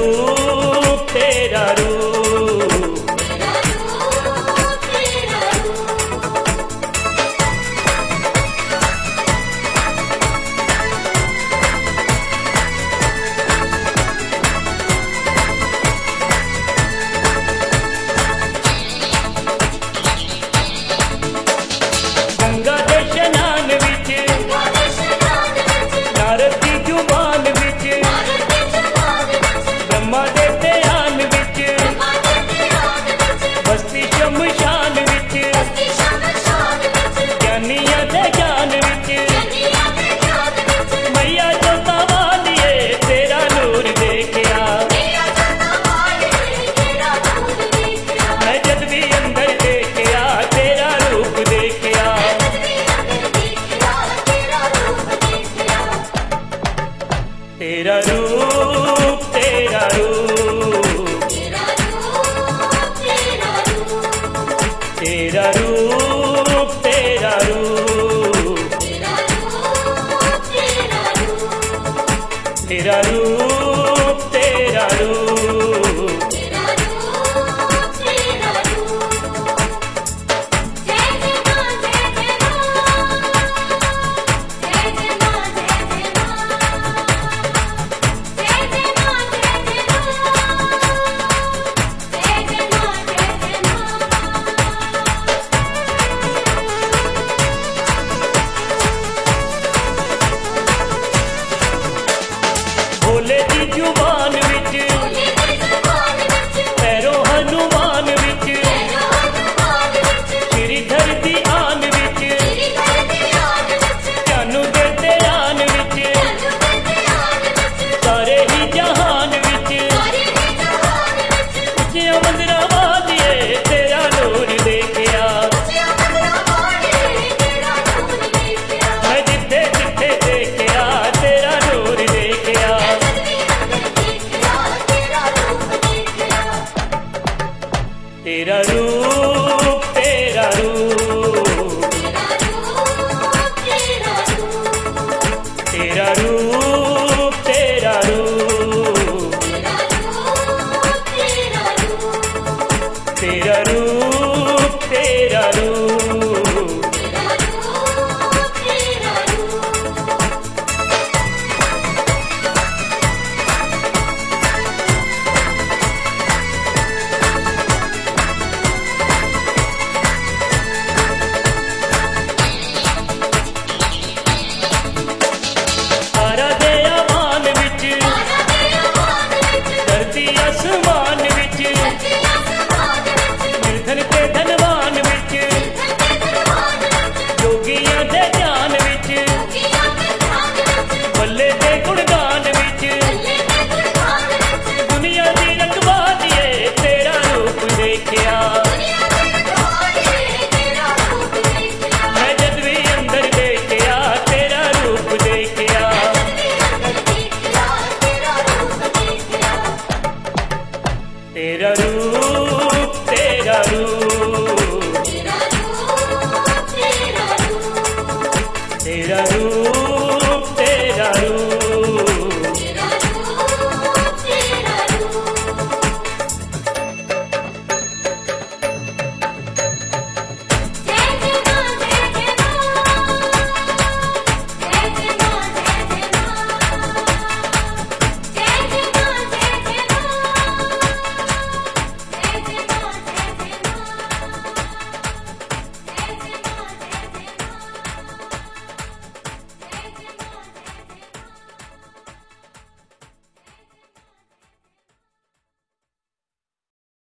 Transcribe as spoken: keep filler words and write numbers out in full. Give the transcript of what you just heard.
रूप तेरा रूप गंगा दे शनान विच नारद दी जुबान विच ब्रह्मा दे ध्यान विच बस्ती शमशान विच ज्ञानियां दे ज्ञान विच मैया जोता वालिए तेरा नूर देखिया मैं जद भी अंदर देखिया तेरा रूप देखिया तेरा रूप तेरा रूप तेरा रूप तेरा रूप तेरा रूप तेरा रूप भोले दी जुबान विच पैरों हनुमान विच श्रीधर दी आन विच जानू दे ध्यान विच सारे ही जहान विच उच्चियां मंदिरां वालिए तेरा नूर देखिया मैं जिथे जिथे देखिया तेरा नूर देखिया तेरा रूप तेरा रूप तेरा रूप तेरा रूप तेरा रूप तेरा रूप तारा दे आवान विच धरती आसमान विच निर्धन के धनवान विच योगियां दे ध्यान विच बल्ले दे गुणगान विच दुनिया दी रखवालिए तेरा रूप देखिया मैं जद भी अंदर देखिया तेरा रूप देखिया तेरा रूप तेरा रूप तेरा रूप